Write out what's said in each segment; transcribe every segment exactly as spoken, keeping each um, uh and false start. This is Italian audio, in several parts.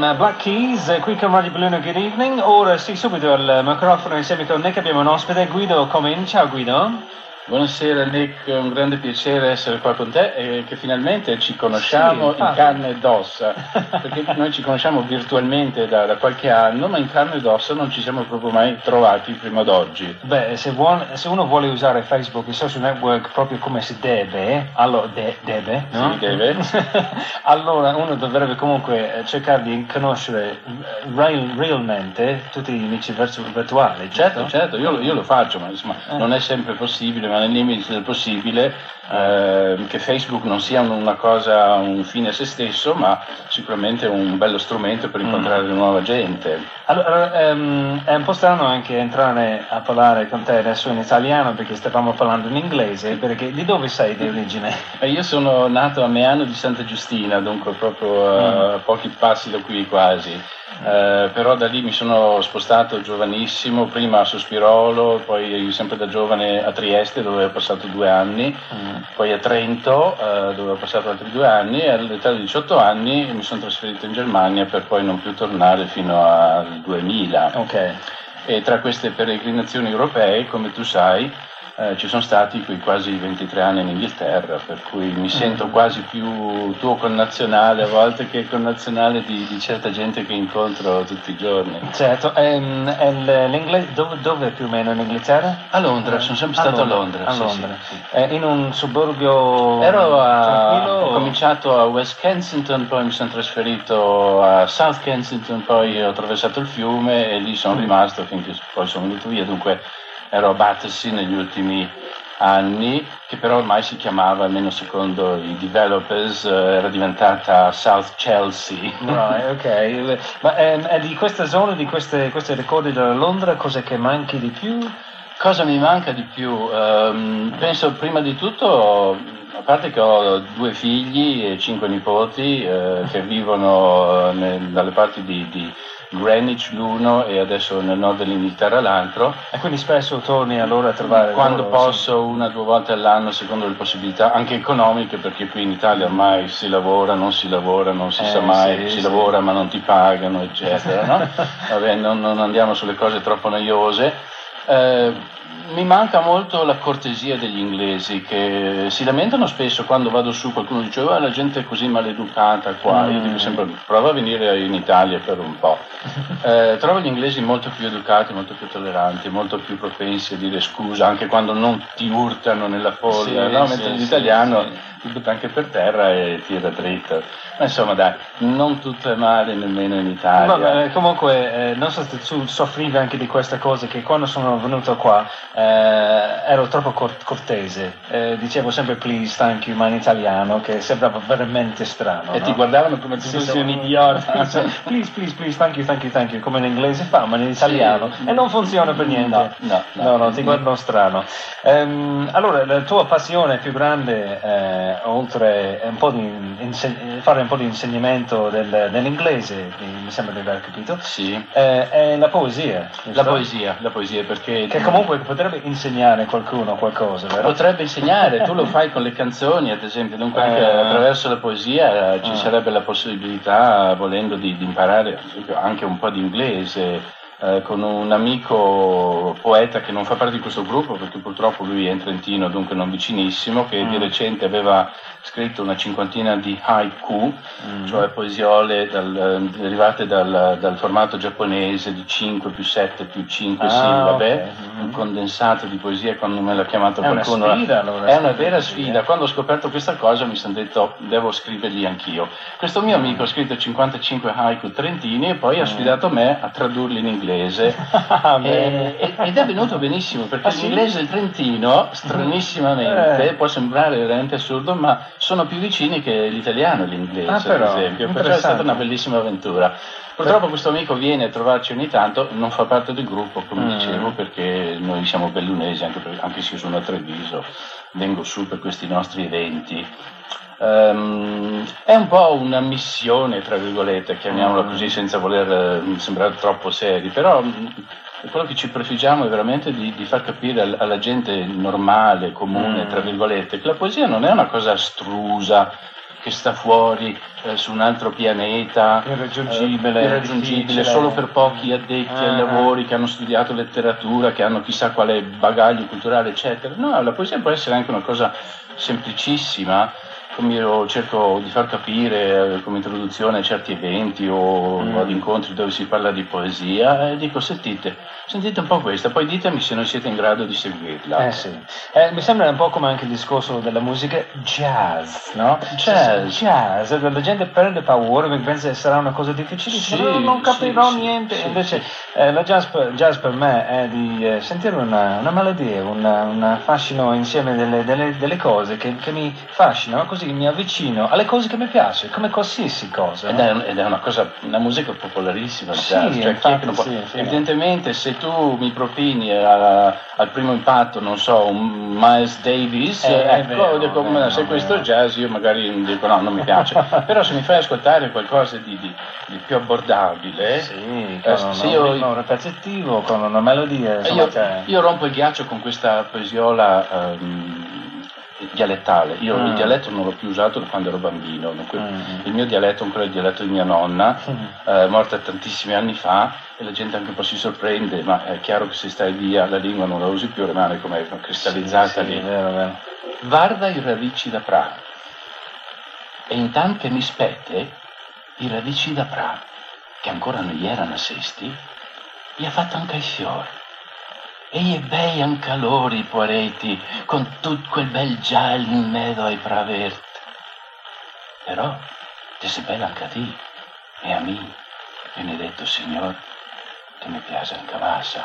Black Keys, qui con Radio Belluno, good evening. Ora sì, subito al microfono insieme con Nick abbiamo un ospite, Guido Comin. Ciao Guido. Buonasera Nick, è un grande piacere essere qua con te e che finalmente ci conosciamo sì, in carne ed ossa, perché noi ci conosciamo virtualmente da, da qualche anno, ma in carne ed ossa non ci siamo proprio mai trovati prima d'oggi. Beh, se, vuole, se uno vuole usare Facebook, i social network proprio come si deve, allora de, deve, no? Sì, deve. Allora uno dovrebbe comunque cercare di conoscere real, realmente tutti gli amici virtuali. Certo, giusto? certo, io, io lo faccio, ma insomma eh. non è sempre possibile, ma nei limiti del possibile, eh, che Facebook non sia una cosa, un fine a se stesso, ma sicuramente un bello strumento per incontrare mm. nuova gente. Allora, um, è un po' strano anche entrare a parlare con te adesso in italiano, perché stavamo parlando in inglese, perché di dove sei di origine? Eh, io sono nato a Meano di Santa Giustina, dunque proprio a uh, mm. pochi passi da qui quasi. Uh, però da lì mi sono spostato giovanissimo, prima a Sospirolo, poi sempre da giovane a Trieste dove ho passato due anni, mm. poi a Trento uh, dove ho passato altri due anni e all'età di diciotto anni mi sono trasferito in Germania per poi non più tornare fino al duemila. Okay. E tra queste peregrinazioni europee, come tu sai, Eh, ci sono stati qui quasi ventitré anni in Inghilterra, per cui mi sento mm. quasi più tuo connazionale a volte che connazionale di, di certa gente che incontro tutti i giorni. Certo, ehm, l'inglese, dove, dove più o meno in Inghilterra? A Londra, sono sempre stato a Londra. A sì, Londra. Sì, sì. Eh, in un sobborgo Ero a, ho o... cominciato a West Kensington, poi mi sono trasferito a South Kensington, poi ho attraversato il fiume e lì sono mm. rimasto finché poi sono venuto via, dunque ero a Battersea negli ultimi anni, che però ormai si chiamava, almeno secondo i developers, eh, era diventata South Chelsea. Right, ok. Ma eh, di questa zona, di queste, questi ricordi della Londra, cos'è che manchi di più? Cosa mi manca di più? Um, penso prima di tutto, a parte che ho due figli e cinque nipoti eh, che vivono nel, dalle parti di, di Greenwich l'uno e adesso nel nord dell'Inghilterra l'altro. E quindi spesso torni allora a trovare quando loro, posso, sì. una o due volte all'anno secondo le possibilità anche economiche, perché qui in Italia ormai si lavora, non si lavora, non si eh, sa mai, sì, si sì. lavora ma non ti pagano eccetera, no? Vabbè, non, non andiamo sulle cose troppo noiose. Eh, mi manca molto la cortesia degli inglesi, che si lamentano spesso quando vado su, qualcuno dice oh, la gente è così maleducata qua, mm. io dico sempre prova a venire in Italia per un po'. Eh, trovo gli inglesi molto più educati, molto più tolleranti, molto più propensi a dire scusa anche quando non ti urtano nella folla, sì, no? Mentre sì, l'italiano sì, sì. ti butta anche per terra e tira dritto. Ma insomma dai, non tutto è male nemmeno in Italia. Vabbè, comunque eh, non so se tu soffrivi anche di questa cosa, che quando sono venuto qua eh, ero troppo cort- cortese, eh, dicevo sempre please, thank you, ma in italiano, che sembrava veramente strano. E no? ti guardavano come se fossi un idiota. please, please, please, thank you, thank you, thank you, come in inglese fa, ma in italiano. Sì. E non funziona per niente. No, no, no, no, no ti guardano strano. Ehm, allora, la tua passione più grande, eh, oltre un po' di inseg- fare un po' di insegnamento del, dell'inglese, mi sembra di aver capito, sì. eh, è la poesia. La poesia, la poesia, perché... Che comunque potrebbe insegnare qualcuno qualcosa, vero? Potrebbe insegnare, tu lo fai con le canzoni, ad esempio, dunque anche eh. attraverso la poesia eh, ci eh. sarebbe la possibilità, volendo, di, di imparare anche un po' di inglese. Eh, con un amico poeta che non fa parte di questo gruppo perché purtroppo lui è in Trentino, dunque non vicinissimo, che mm. di recente aveva scritto una cinquantina di haiku, mm. cioè poesiole dal, derivate dal, dal formato giapponese di cinque più sette più cinque ah, sillabe, okay. mm. un condensato di poesia, quando me l'ha chiamato è qualcuno. Una sfida, allora, è una vera sfida. Quando ho scoperto questa cosa mi sono detto devo scriverli anch'io. Questo mio amico ha scritto cinquantacinque haiku trentini e poi mm. ha sfidato me a tradurli in inglese. e, ed è venuto benissimo perché ah, l'inglese sì? del Trentino stranissimamente eh. può sembrare veramente assurdo, ma sono più vicini che l'italiano e l'inglese, ah, però, ad esempio, perciò è stata una bellissima avventura. Purtroppo questo amico viene a trovarci ogni tanto, non fa parte del gruppo come mm. dicevo, perché noi siamo bellunesi, anche, per, anche se io sono a Treviso, vengo su per questi nostri eventi. Um, è un po' una missione, tra virgolette, chiamiamola così, senza voler uh, sembrare troppo seri, però um, quello che ci prefiggiamo è veramente di, di far capire all- alla gente normale, comune, tra virgolette, che la poesia non è una cosa astrusa che sta fuori eh, su un altro pianeta, irraggiungibile, eh, irraggiungibile solo per pochi addetti ah, ai lavori che hanno studiato letteratura, che hanno chissà quale bagaglio culturale, eccetera. No, la poesia può essere anche una cosa semplicissima, come io cerco di far capire come introduzione a certi eventi o mm. ad incontri dove si parla di poesia, e dico sentite, sentite un po' questa, poi ditemi se non siete in grado di seguirla. Eh sì, eh, mi sembra un po' come anche il discorso della musica jazz, no? Jazz. Jazz, la gente perde paura perché pensa che sarà una cosa difficilissima, sì, non, non capirò sì, niente, sì, invece sì. Eh, la jazz per, jazz per me è di eh, sentire una, una melodia, una, un fascino insieme delle, delle, delle cose che, che mi fascinano, così mi avvicino alle cose che mi piace, come qualsiasi cosa. Ed, no? è, ed è una cosa, una musica può, sì, cioè, infatti, può, sì, sì. Evidentemente se tu mi propini a, al primo impatto, non so, un Miles Davis, eh, ecco, vero, dico, vero, se vero. questo è jazz io magari dico no, non mi piace. Però se mi fai ascoltare qualcosa di, di, di più abbordabile, sì, con eh, un se io, ritmo repetitivo, con una melodia, insomma, io, che... io rompo il ghiaccio con questa poesiola um, dialettale. Io mm. il dialetto non l'ho più usato da quando ero bambino. Dunque, mm. il mio dialetto è ancora il dialetto di mia nonna, mm. eh, morta tantissimi anni fa, e la gente anche un po' si sorprende, ma è chiaro che se stai via la lingua non la usi più, rimane come cristallizzata sì, lì. Sì, vero, vero. Guarda i radici da pra, e intanto che mi spette i radici da pra, che ancora non gli erano assesti, gli ha fatto anche i fiori. E gli bei ancalori, poareti, con tutto quel bel giallo in mezzo ai pravert. Però, te sei bella anche a te, e a me, benedetto Signor, che mi piace anche massa.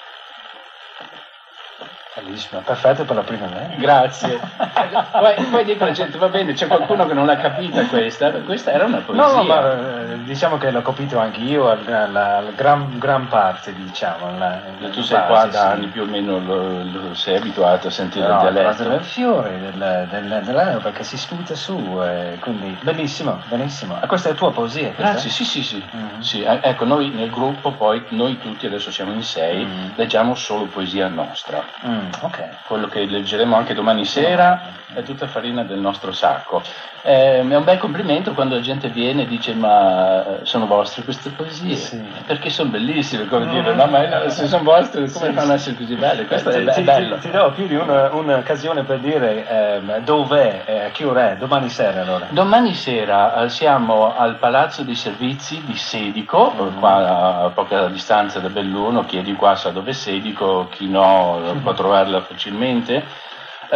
Bellissimo, perfetto per la prima volta. Grazie. poi, poi dico alla gente, va bene, c'è qualcuno che non l'ha capita questa, questa era una poesia. No, no, ma eh, diciamo che l'ho capito anche io, alla, alla gran, gran parte, diciamo. La, la tu sei qua da anni, più o meno lo, lo sei abituato a sentire no, il dialetto. Del fiore del, del, dell'erba che si sputa su, eh, quindi bellissimo, benissimo. Ah, questa è la tua poesia? Questa? Grazie, sì, sì, sì. Mm-hmm. sì. Ecco, noi nel gruppo poi, noi tutti adesso siamo in sei, mm. leggiamo solo poesia nostra. Mm. Okay. Quello che leggeremo anche domani sera è tutta farina del nostro sacco. Eh, è un bel complimento quando la gente viene e dice ma sono vostre queste poesie? Sì. Perché sono bellissime, come mm-hmm. dire, no ma se sono vostre come sì, fanno a essere così belle? Questo ti, è, è ti, bello. Ti, ti do più di una, un'occasione per dire eh, dov'è, eh, a che ora è, domani sera allora? Domani sera eh, siamo al Palazzo dei Servizi di Sedico, mm-hmm. qua a poca distanza da Belluno, chi è di qua sa dove è Sedico, chi no mm-hmm. può trovarla facilmente.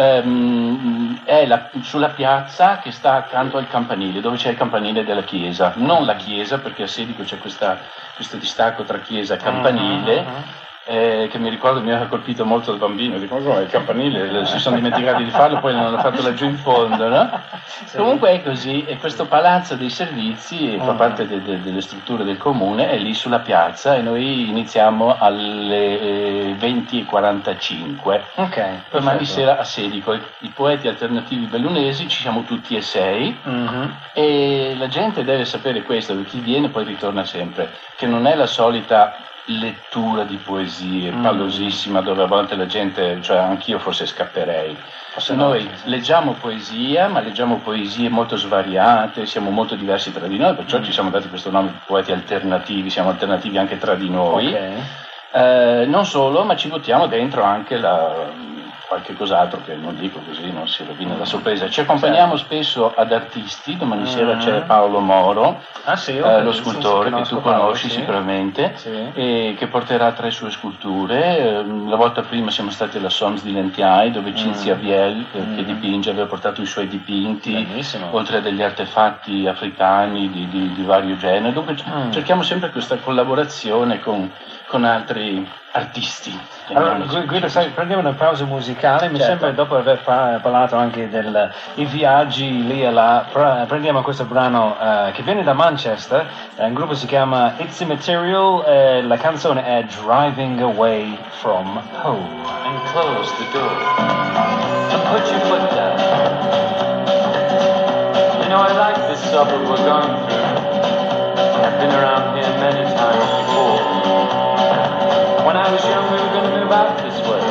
Um, è la, sulla piazza che sta accanto al campanile, dove c'è il campanile della chiesa, non la chiesa perché a Sedico c'è questa, questo distacco tra chiesa e campanile. Uh-huh, uh-huh. Eh, che mi ricordo mi aveva colpito molto da bambino, dico come il campanile, si sono dimenticati di farlo, poi l'hanno fatto laggiù in fondo, no? Sì. Comunque è così, e questo palazzo dei servizi fa parte de, de, delle strutture del comune, è lì sulla piazza e noi iniziamo alle venti e quarantacinque. Ok. Domani sera a Sedico, i, i poeti alternativi bellunesi, ci siamo tutti e sei, mm-hmm. e la gente deve sapere questo, che chi viene poi ritorna sempre, che non è la solita lettura di poesie mm. pallosissima dove a volte la gente, cioè anch'io forse scapperei. Se noi leggiamo poesia, ma leggiamo poesie molto svariate, siamo molto diversi tra di noi, perciò mm. ci siamo dati questo nome di poeti alternativi, siamo alternativi anche tra di noi. Okay. Eh, non solo, ma ci buttiamo dentro anche la qualche cos'altro che non dico così, non si rovina la sorpresa. Ci accompagniamo certo. spesso ad artisti, domani mm-hmm. sera c'è Paolo Moro, ah, sì, eh, lo scultore che tu conosci sì. sicuramente, sì. e che porterà tre sue sculture. La volta prima siamo stati alla Soms di Lentiai, dove Cinzia mm. Viel, che, mm. che dipinge, aveva portato i suoi dipinti, bellissimo. Oltre a degli artefatti africani di, di, di vario genere. Dunque mm. cerchiamo sempre questa collaborazione con, con altri artisti. Allora, Guido, sai, prendiamo una pausa musicale, mi certo. sembra dopo aver parlato anche dei viaggi lì e là, prendiamo questo brano uh, che viene da Manchester, il gruppo si chiama It's Immaterial, eh, la canzone è Driving Away From Home. And close the door, and put your foot down. You know I like this suburb we're going through, I've been around here many times before. When I was young we were going to move out this way.